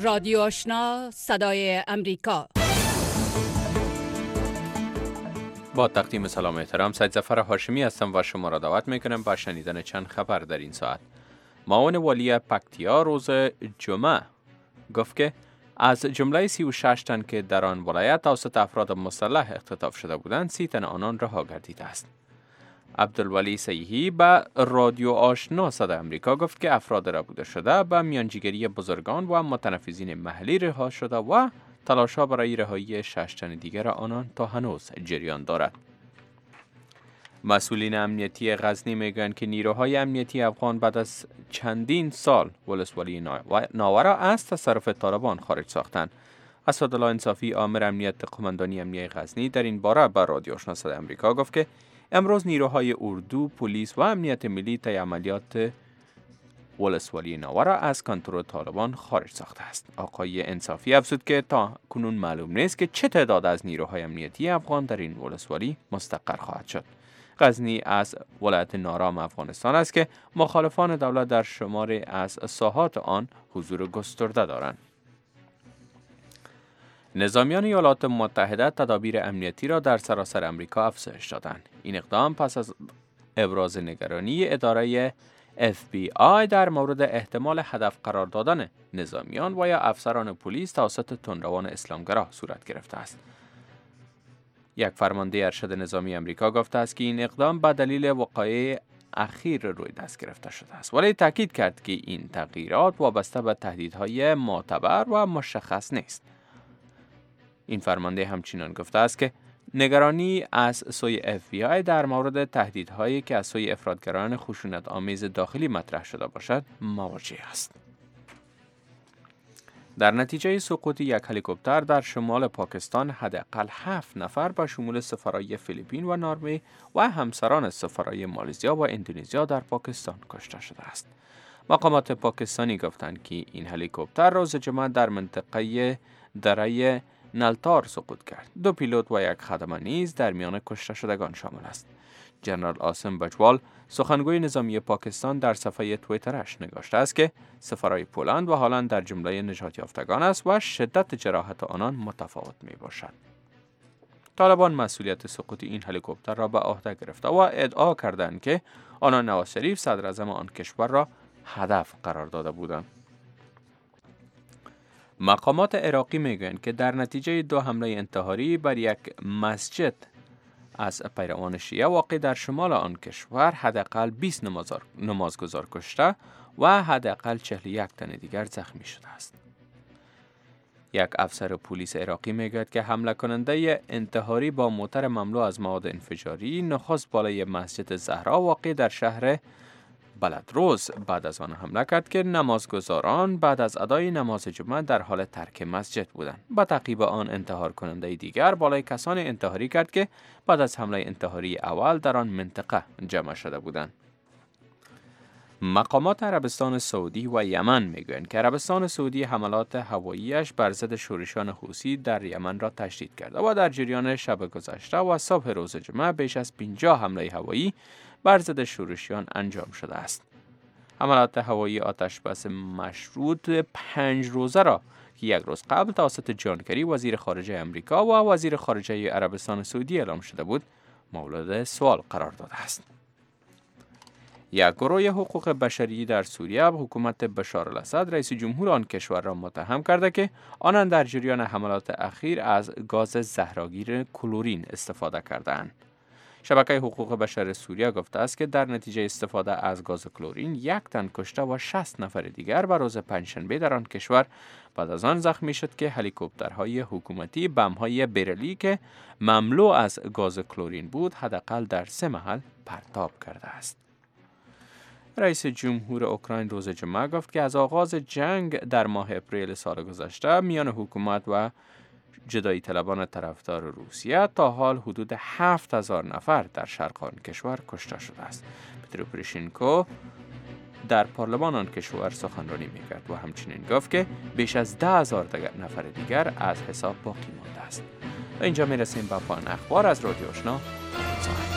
رادیو آشنا صدای امریکا. با تقدیم سلام و احترام، سید ظفر هاشمی هستم و شما را دعوت میکنم به شنیدن چند خبر در این ساعت. معاون والی پکتیا روز جمعه گفت که از جمله 36 تن که در آن ولایت توسط افراد مسلح اختطاف شده بودند، 30 تن آنان رها گردیده است. عبدالولی صیحی به رادیو آشنا صدای امریکا گفت که افراد ربوده شده به میانجیگری بزرگان و متنفذین محلی رها شده و تلاش‌ها برای رهایی 6 تن دیگر آنان تا هنوز جریان دارد. مسئولین امنیتی غزنی میگویند که نیروهای امنیتی افغان بعد از چندین سال ولسوالی ناورا از تصرف طالبان خارج ساختند. اسدالله انصافی آمر امنیت قماندانی امنیتی غزنی در این باره به رادیو آشنا صدای امریکا گفت که امروز نیروهای اردو، پلیس و امنیت ملی طی عملیات ولسوالی ناورا از کنترل طالبان خارج ساخته است. آقای انصافی افزود که تا کنون معلوم نیست که چه تعداد از نیروهای امنیتی افغان در این ولسوالی مستقر خواهد شد. غزنی از ولایت نارام افغانستان است که مخالفان دولت در شماری از ساحات آن حضور گسترده دارند. نظامیان ایالات متحده تدابیر امنیتی را در سراسر امریکا افزایش دادند. این اقدام پس از ابراز نگرانی اداره FBI در مورد احتمال هدف قرار دادن نظامیان و یا افسران پلیس توسط تندروان اسلامگرا صورت گرفته است. یک فرمانده ارشد نظامی امریکا گفته است که این اقدام به دلیل وقایع اخیر روی دست گرفته شده است، ولی تاکید کرد که این تغییرات وابسته به تهدیدهای معتبر و مشخص نیست. این فرمانده همچنین گفته است که نگرانی از سوی FBI در مورد تهدیدهایی که از سوی افراطگرایان خشونت آمیز داخلی مطرح شده باشد مواجه است. در نتیجه سقوط یک هلیکوپتر در شمال پاکستان حداقل 7 نفر به شمول سفرای فیلیپین و نروژ و همسران سفرای مالزیا و اندونزیا در پاکستان کشته شده است. مقامات پاکستانی گفتند که این هلیکوپتر روز جمعه در منطقه دره نلتار سقوط کرد. 2 پیلوت و 1 خدمه نیز در میان کشته شدگان شامل است. جنرال آسم بجوال سخنگوی نظامی پاکستان در صفحه توییترش نگاشته است که سفرهای پولند و هلند در جمله نجات یافتگان است و شدت جراحت آنان متفاوت می باشد. طالبان مسئولیت سقوط این هلیکوپتر را به عهده گرفته و ادعا کردند که آنان نواز شریف صدر اعظم آن کشور را هدف قرار داده بودند. مقامات عراقی میگویند که در نتیجه 2 حمله انتحاری بر یک مسجد از پیروان شیعه واقع در شمال آن کشور حداقل 20 نمازگزار کشته و حداقل 41 تن دیگر زخمی شده است. یک افسر پلیس عراقی میگوید که حمله کننده انتحاری با موتر مملو از مواد انفجاری نخست بالای مسجد زهرا واقع در شهر بلدروز بعد از آن حمله کرد که نمازگزاران بعد از ادای نماز جمعه در حال ترک مسجد بودند. به تعقیب آن انتحار کننده دیگر بالای کسان انتحاری کرد که بعد از حمله انتحاری اول در آن منطقه جمع شده بودند. مقامات عربستان سعودی و یمن میگویند که عربستان سعودی حملات هواییش بر ضد شورشیان حوثی در یمن را تشدید کرده و در جریان شب گذشته و صبح روز جمعه بیش از 50 حمله هوایی بر ضد شورشیان انجام شده است. حملات هوایی آتشبس مشروط 5 روزه را که 1 روز قبل توسط جان کری وزیر خارجه امریکا و وزیر خارجه عربستان سعودی اعلام شده بود مورد سوال قرار داده است. یک گروه حقوق بشری در سوریه حکومت بشار الاسد رئیس جمهور آن کشور را متهم کرده که آنان در جریان حملات اخیر از گاز زهرگیر کلورین استفاده کردند. شبکه حقوق بشر سوریه گفته است که در نتیجه استفاده از گاز کلورین 1 تن کشته و 60 نفر دیگر به روز پنجشنبه در آن کشور بعد از آن زخمی شد که هلیکوپترهای حکومتی بم‌های برلی که مملو از گاز کلورین بود حداقل در 3 محل پرتاب کرده است. رئیس جمهور اوکراین روز جمعه گفت که از آغاز جنگ در ماه اپریل سال گذشته میان حکومت و جدایی طلبان طرفدار روسیه تا حال حدود 7000 نفر در شرق آن کشور کشته شده است. پترو پوروشنکو در پارلمان آن کشور سخنرانی میکرد و همچنین گفت که بیش از 10,000 نفر دیگر از حساب باقی مانده است. و اینجا میرسیم به پایان اخبار از رادیو آشنا.